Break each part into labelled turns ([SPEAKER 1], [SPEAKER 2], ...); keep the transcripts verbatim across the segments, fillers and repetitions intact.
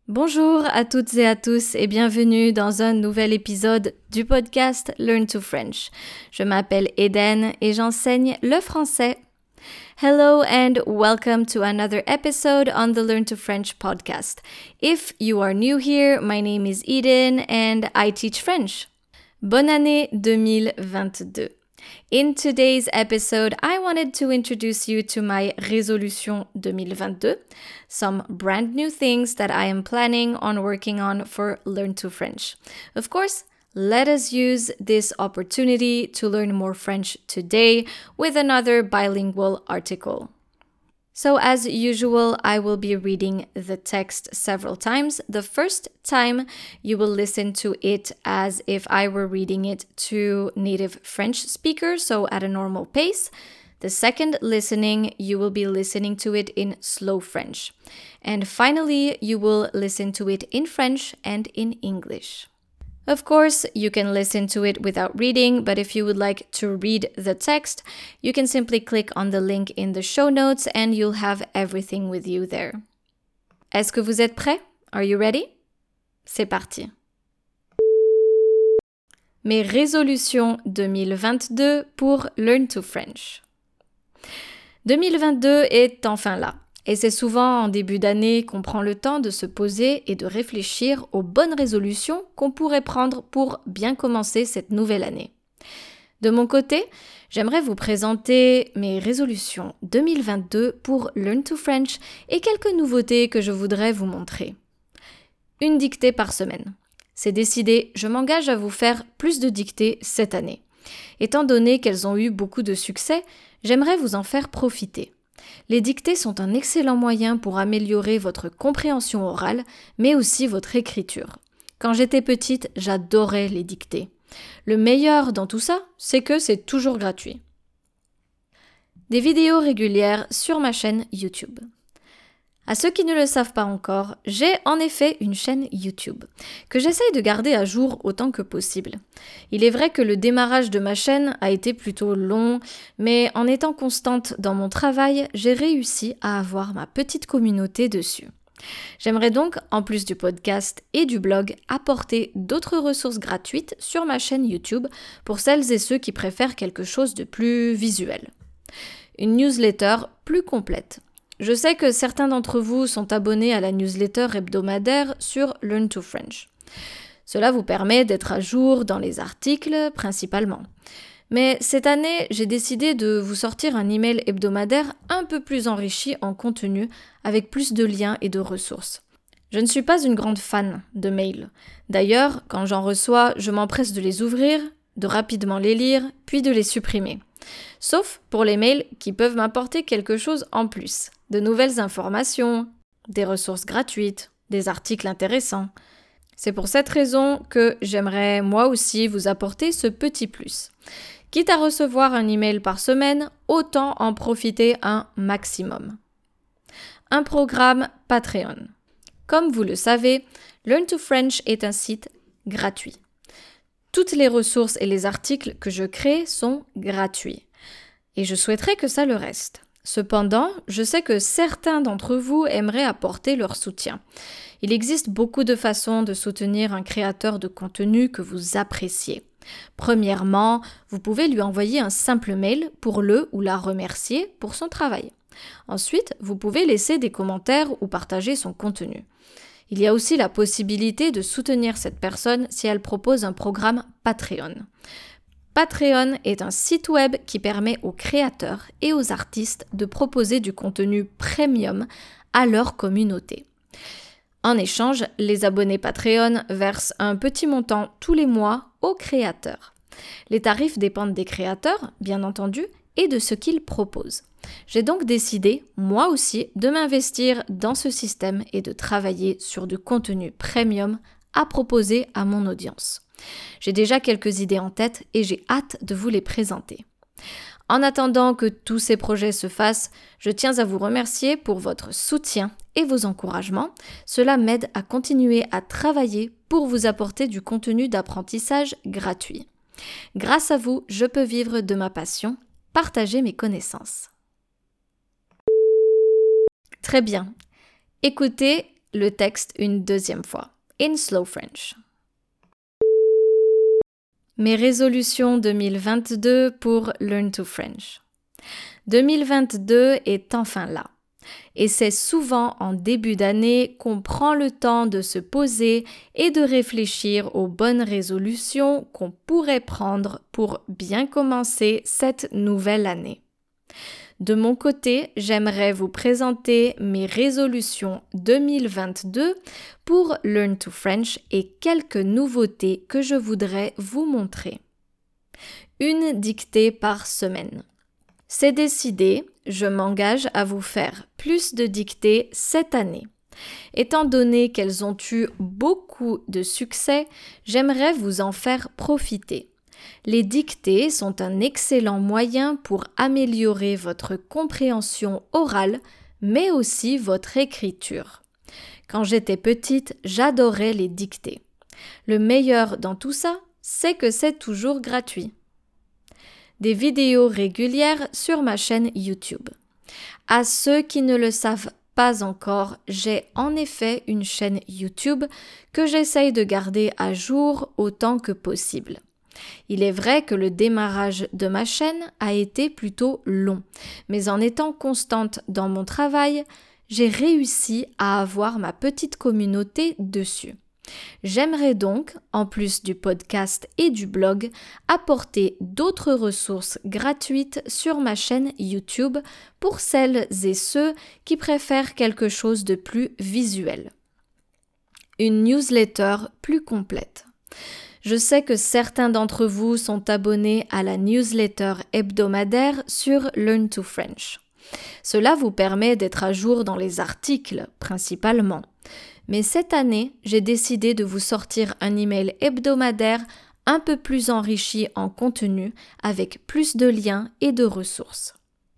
[SPEAKER 1] Bonjour à toutes et à tous et bienvenue dans un nouvel épisode du podcast Learn to French. Je m'appelle Eden et j'enseigne le français. Hello and welcome to another episode on the Learn to French podcast. If you are new here, my name is Eden and I teach French. Bonne année deux mille vingt-deux. In today's episode, I wanted to introduce you to my résolution deux mille vingt-deux, some brand new things that I am planning on working on for Learn to French. Of course, let us use this opportunity to learn more French today with another bilingual article. So as usual, I will be reading the text several times. The first time you will listen to it as if I were reading it to native French speakers, so at a normal pace. The second listening, you will be listening to it in slow French. And finally, you will listen to it in French and in English. Of course, you can listen to it without reading, but if you would like to read the text, you can simply click on the link in the show notes and you'll have everything with you there. Est-ce que vous êtes prêts? Are you ready? C'est parti. Mes résolutions deux mille vingt-deux pour Learn to French. deux mille vingt-deux est enfin là. Et c'est souvent en début d'année qu'on prend le temps de se poser et de réfléchir aux bonnes résolutions qu'on pourrait prendre pour bien commencer cette nouvelle année. De mon côté, j'aimerais vous présenter mes résolutions deux mille vingt-deux pour Learn to French et quelques nouveautés que je voudrais vous montrer. Une dictée par semaine. C'est décidé, je m'engage à vous faire plus de dictées cette année. Étant donné qu'elles ont eu beaucoup de succès, j'aimerais vous en faire profiter. Les dictées sont un excellent moyen pour améliorer votre compréhension orale, mais aussi votre écriture. Quand j'étais petite, j'adorais les dictées. Le meilleur dans tout ça, c'est que c'est toujours gratuit. Des vidéos régulières sur ma chaîne YouTube. À ceux qui ne le savent pas encore, j'ai en effet une chaîne YouTube que j'essaye de garder à jour autant que possible. Il est vrai que le démarrage de ma chaîne a été plutôt long, mais en étant constante dans mon travail, j'ai réussi à avoir ma petite communauté dessus. J'aimerais donc, en plus du podcast et du blog, apporter d'autres ressources gratuites sur ma chaîne YouTube pour celles et ceux qui préfèrent quelque chose de plus visuel. Une newsletter plus complète. Je sais que certains d'entre vous sont abonnés à la newsletter hebdomadaire sur Learn to French. Cela vous permet d'être à jour dans les articles principalement. Mais cette année, j'ai décidé de vous sortir un email hebdomadaire un peu plus enrichi en contenu, avec plus de liens et de ressources. Je ne suis pas une grande fan de mails. D'ailleurs, quand j'en reçois, je m'empresse de les ouvrir, de rapidement les lire, puis de les supprimer. Sauf pour les mails qui peuvent m'apporter quelque chose en plus. De nouvelles informations, des ressources gratuites, des articles intéressants. C'est pour cette raison que j'aimerais moi aussi vous apporter ce petit plus. Quitte à recevoir un email par semaine, autant en profiter un maximum. Un programme Patreon. Comme vous le savez, Learn to French est un site gratuit. Toutes les ressources et les articles que je crée sont gratuits. Et je souhaiterais que ça le reste. Cependant, je sais que certains d'entre vous aimeraient apporter leur soutien. Il existe beaucoup de façons de soutenir un créateur de contenu que vous appréciez. Premièrement, vous pouvez lui envoyer un simple mail pour le ou la remercier pour son travail. Ensuite, vous pouvez laisser des commentaires ou partager son contenu. Il y a aussi la possibilité de soutenir cette personne si elle propose un programme Patreon. Patreon est un site web qui permet aux créateurs et aux artistes de proposer du contenu premium à leur communauté. En échange, les abonnés Patreon versent un petit montant tous les mois aux créateurs. Les tarifs dépendent des créateurs, bien entendu, et de ce qu'ils proposent. J'ai donc décidé, moi aussi, de m'investir dans ce système et de travailler sur du contenu premium à proposer à mon audience. J'ai déjà quelques idées en tête et j'ai hâte de vous les présenter. En attendant que tous ces projets se fassent, je tiens à vous remercier pour votre soutien et vos encouragements. Cela m'aide à continuer à travailler pour vous apporter du contenu d'apprentissage gratuit. Grâce à vous, je peux vivre de ma passion, partager mes connaissances. Très bien. Écoutez, le texte une deuxième fois, in slow French. Mes résolutions deux mille vingt-deux pour Learn to French. deux mille vingt-deux est enfin là. Et c'est souvent en début d'année qu'on prend le temps de se poser et de réfléchir aux bonnes résolutions qu'on pourrait prendre pour bien commencer cette nouvelle année. De mon côté, j'aimerais vous présenter mes résolutions deux mille vingt-deux pour Learn to French et quelques nouveautés que je voudrais vous montrer. Une dictée par semaine. C'est décidé, je m'engage à vous faire plus de dictées cette année. Étant donné qu'elles ont eu beaucoup de succès, j'aimerais vous en faire profiter. Les dictées sont un excellent moyen pour améliorer votre compréhension orale, mais aussi votre écriture. Quand j'étais petite, j'adorais les dictées. Le meilleur dans tout ça, c'est que c'est toujours gratuit. Des vidéos régulières sur ma chaîne YouTube. À ceux qui ne le savent pas encore, j'ai en effet une chaîne YouTube que j'essaye de garder à jour autant que possible. Il est vrai que le démarrage de ma chaîne a été plutôt long, mais en étant constante dans mon travail, j'ai réussi à avoir ma petite communauté dessus. J'aimerais donc, en plus du podcast et du blog, apporter d'autres ressources gratuites sur ma chaîne YouTube pour celles et ceux qui préfèrent quelque chose de plus visuel. Une newsletter plus complète. Je sais que certains d'entre vous sont abonnés à la newsletter hebdomadaire sur Learn to French. Cela vous permet d'être à jour dans les articles, principalement. Mais cette année, j'ai décidé de vous sortir un email hebdomadaire un peu plus enrichi en contenu, avec plus de liens et de ressources.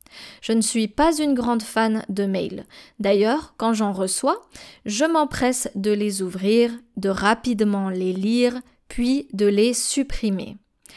[SPEAKER 1] Je ne suis pas une grande fan de mails. D'ailleurs, quand j'en reçois, je m'empresse de les ouvrir, de rapidement les lire, puis de les supprimer.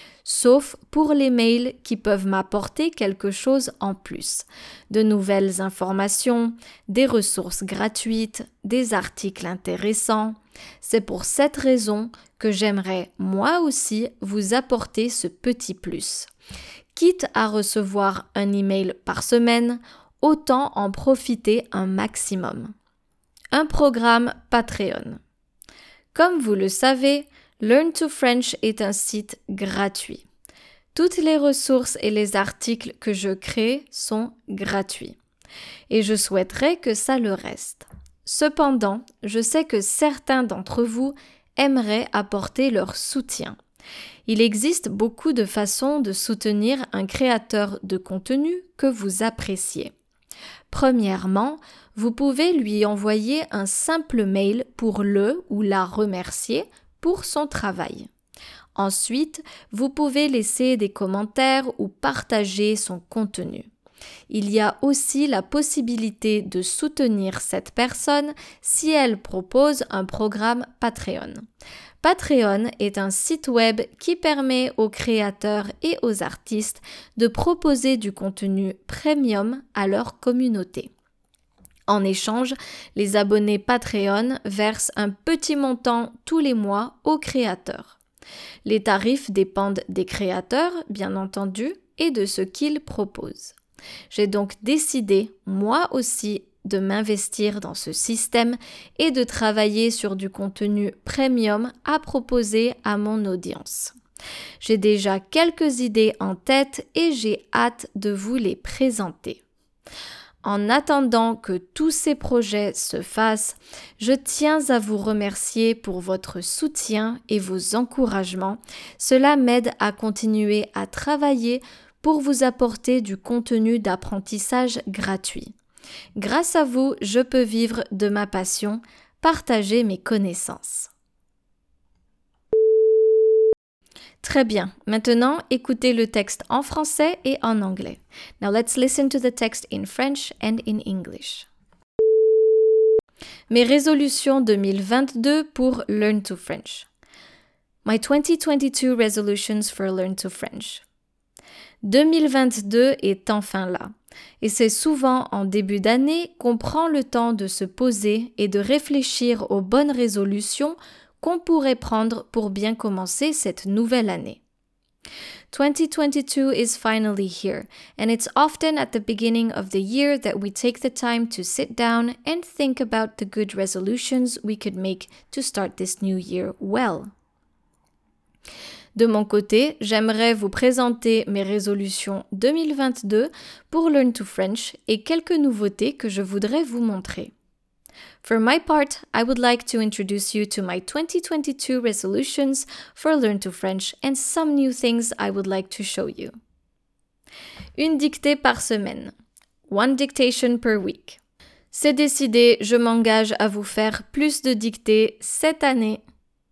[SPEAKER 1] Sauf pour les mails qui peuvent m'apporter quelque chose en plus. De nouvelles informations, des ressources gratuites, des articles intéressants. C'est pour cette raison que j'aimerais moi aussi vous apporter ce petit plus. Quitte à recevoir un email par semaine, autant en profiter un maximum. Un programme Patreon. Comme vous le savez, Learn to French est un site gratuit. Toutes les ressources et les articles que je crée sont gratuits. Et je souhaiterais que ça le reste. Cependant, je sais que certains d'entre vous aimeraient apporter leur soutien. Il existe beaucoup de façons de soutenir un créateur de contenu que vous appréciez. Premièrement, vous pouvez lui envoyer un simple mail pour le ou la remercier pour son travail. Ensuite, vous pouvez laisser des commentaires ou partager son contenu. Il y a aussi la possibilité de soutenir cette personne si elle propose un programme Patreon. Patreon est un site web qui permet aux créateurs et aux artistes de proposer du contenu premium à leur communauté. En échange, les abonnés Patreon versent un petit montant tous les mois aux créateurs. Les tarifs dépendent des créateurs, bien entendu, et de ce qu'ils proposent. J'ai donc décidé, moi aussi, de m'investir dans ce système et de travailler sur du contenu premium à proposer à mon audience. J'ai déjà quelques idées en tête et j'ai hâte de vous les présenter. En attendant que tous ces projets se fassent, je tiens à vous remercier pour votre soutien et vos encouragements. Cela m'aide à continuer à travailler pour vous apporter du contenu d'apprentissage gratuit. Grâce à vous, je peux vivre de ma passion, partager mes connaissances. Très bien. Maintenant, écoutez le texte en français et en anglais. Now let's listen to the text in French and in English. Mes résolutions deux mille vingt-deux pour Learn to French. My twenty twenty-two resolutions for Learn to French. deux mille vingt-deux est enfin là. Et c'est souvent en début d'année qu'on prend le temps de se poser et de réfléchir aux bonnes résolutions qu'on pourrait prendre pour bien commencer cette nouvelle année. twenty twenty-two is finally here, and it's often at the beginning of the year that we take the time to sit down and think about the good resolutions we could make to start this new year well. De mon côté, j'aimerais vous présenter mes résolutions deux mille vingt-deux pour Learn to French et quelques nouveautés que je voudrais vous montrer. For my part, I would like to introduce you to my twenty twenty-two resolutions for Learn to French and some new things I would like to show you. Une dictée par semaine. One dictation per week. C'est décidé, je m'engage à vous faire plus de dictées cette année.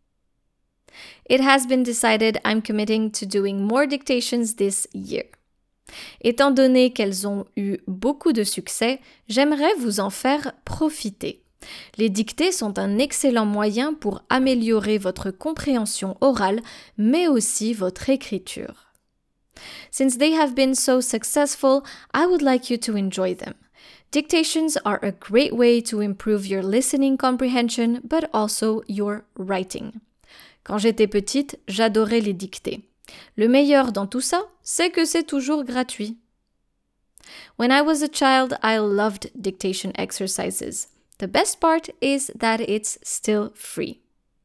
[SPEAKER 1] It has been decided I'm committing to doing more dictations this year. Étant donné qu'elles ont eu beaucoup de succès, j'aimerais vous en faire profiter. Les dictées sont un excellent moyen pour améliorer votre compréhension orale, mais aussi votre écriture. Since they have been so successful, I would like you to enjoy them. Dictations are a great way to improve your listening comprehension, but also your writing. Quand j'étais petite, j'adorais les dictées. Le meilleur dans tout ça, c'est que c'est toujours gratuit. When I was a child, I loved dictation exercises. The best part is that it's still free.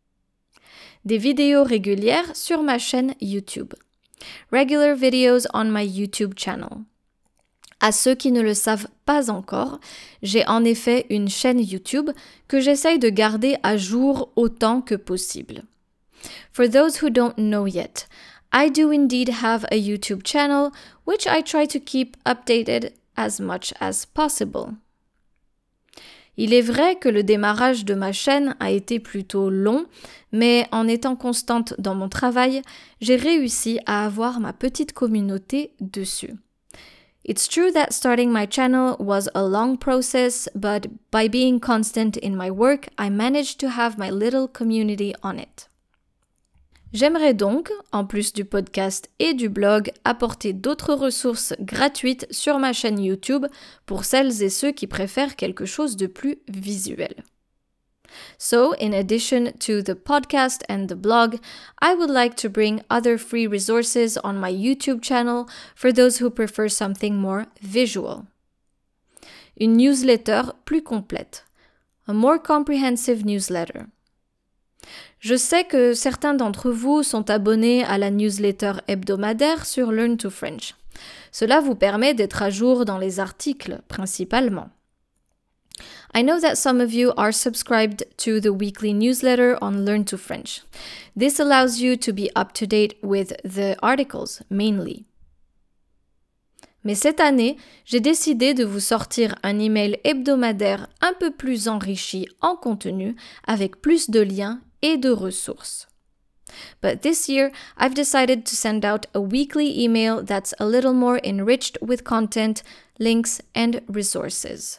[SPEAKER 1] Des vidéos régulières sur ma chaîne YouTube. Regular videos on my YouTube channel. À ceux qui ne le savent pas encore, j'ai en effet une chaîne YouTube que j'essaye de garder à jour autant que possible. For those who don't know yet, I do indeed have a YouTube channel which I try to keep updated as much as possible. Il est vrai que le démarrage de ma chaîne a été plutôt long, mais en étant constante dans mon travail, j'ai réussi à avoir ma petite communauté dessus. It's true that starting my channel was a long process, but by being constant in my work, I managed to have my little community on it. J'aimerais donc, en plus du podcast et du blog, apporter d'autres ressources gratuites sur ma chaîne YouTube pour celles et ceux qui préfèrent quelque chose de plus visuel. So, in addition to the podcast and the blog, I would like to bring other free resources on my YouTube channel for those who prefer something more visual. Une newsletter plus complète. A more comprehensive newsletter. Je sais que certains d'entre vous sont abonnés à la newsletter hebdomadaire sur Learn to French. Cela vous permet d'être à jour dans les articles, principalement. I know that some of you are subscribed to the weekly newsletter on Learn to French. This allows you to be up to date with the articles, mainly. Mais cette année, j'ai décidé de vous sortir un email hebdomadaire un peu plus enrichi en contenu, avec plus de liens et de ressources. But this year, I've decided to send out a weekly email that's a little more enriched with content, links and resources.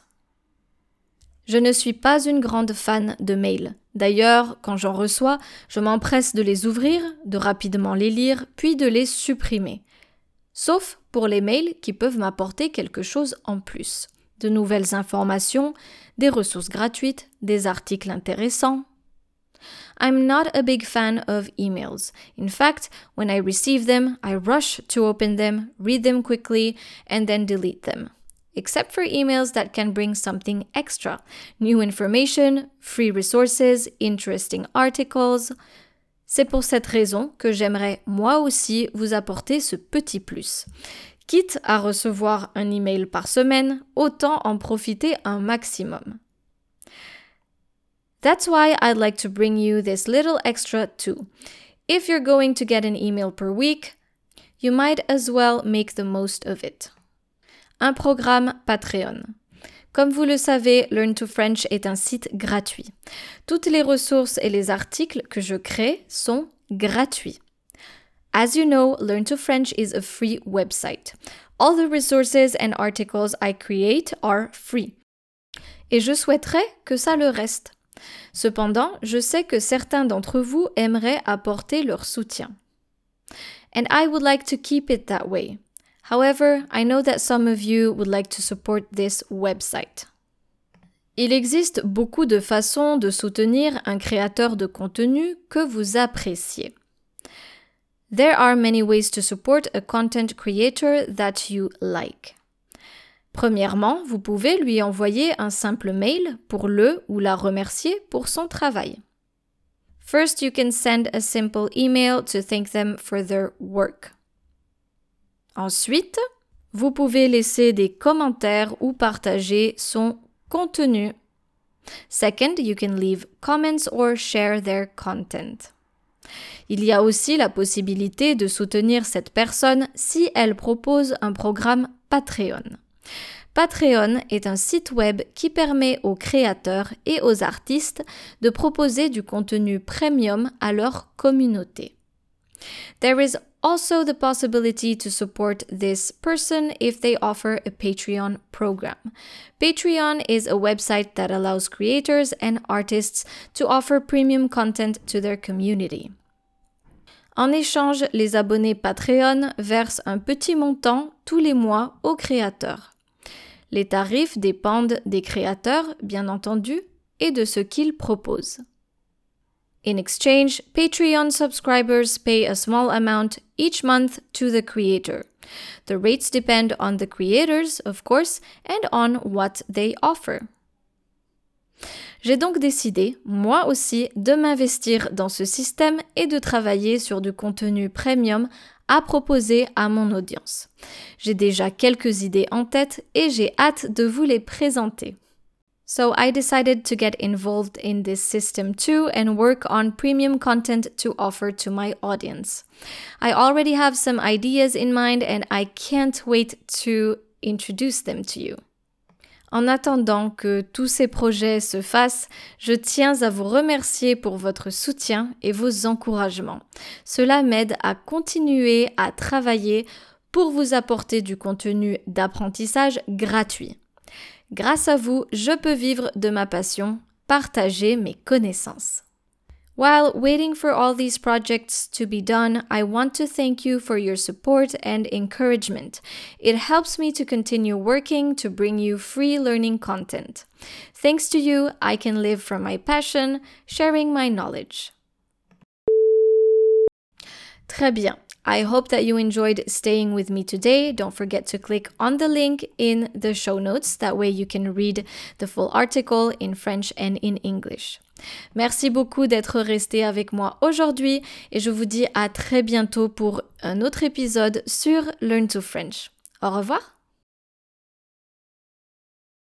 [SPEAKER 1] Je ne suis pas une grande fan de mails. D'ailleurs, quand j'en reçois, je m'empresse de les ouvrir, de rapidement les lire, puis de les supprimer. Sauf pour les mails qui peuvent m'apporter quelque chose en plus. De nouvelles informations, des ressources gratuites, des articles intéressants. I'm not a big fan of emails. In fact, when I receive them, I rush to open them, read them quickly, and then delete them. Except for emails that can bring something extra. New information, free resources, interesting articles. C'est pour cette raison que j'aimerais moi aussi vous apporter ce petit plus. Quitte à recevoir un email par semaine, autant en profiter un maximum. That's why I'd like to bring you this little extra too. If you're going to get an email per week, you might as well make the most of it. Un programme Patreon. Comme vous le savez, Learn to French est un site gratuit. Toutes les ressources et les articles que je crée sont gratuits. As you know, Learn to French is a free website. All the resources and articles I create are free. Et je souhaiterais que ça le reste. Cependant, je sais que certains d'entre vous aimeraient apporter leur soutien. And I would like to keep it that way. However, I know that some of you would like to support this website. Il existe beaucoup de façons de soutenir un créateur de contenu que vous appréciez. There are many ways to support a content creator that you like. Premièrement, vous pouvez lui envoyer un simple mail pour le ou la remercier pour son travail. First, you can send a simple email to thank them for their work. Ensuite, vous pouvez laisser des commentaires ou partager son contenu. Second, you can leave comments or share their content. Il y a aussi la possibilité de soutenir cette personne si elle propose un programme Patreon. Patreon est un site web qui permet aux créateurs et aux artistes de proposer du contenu premium à leur communauté. There is also the possibility to support this person if they offer a Patreon program. Patreon is a website that allows creators and artists to offer premium content to their community. En échange, les abonnés Patreon versent un petit montant tous les mois aux créateurs. Les tarifs dépendent des créateurs, bien entendu, et de ce qu'ils proposent. In exchange, Patreon subscribers pay a small amount each month to the creator. The rates depend on the creators, of course, and on what they offer. J'ai donc décidé, moi aussi, de m'investir dans ce système et de travailler sur du contenu premium à proposer à mon audience. J'ai déjà quelques idées en tête et j'ai hâte de vous les présenter. So I decided to get involved in this system too and work on premium content to offer to my audience. I already have some ideas in mind and I can't wait to introduce them to you. En attendant que tous ces projets se fassent, je tiens à vous remercier pour votre soutien et vos encouragements. Cela m'aide à continuer à travailler pour vous apporter du contenu d'apprentissage gratuit. Grâce à vous, je peux vivre de ma passion, partager mes connaissances. While waiting for all these projects to be done, I want to thank you for your support and encouragement. It helps me to continue working to bring you free learning content. Thanks to you, I can live from my passion, sharing my knowledge. Très bien. I hope that you enjoyed staying with me today. Don't forget to click on the link in the show notes. That way you can read the full article in French and in English. Merci beaucoup d'être resté avec moi aujourd'hui et je vous dis à très bientôt pour un autre épisode sur Learn to French. Au revoir!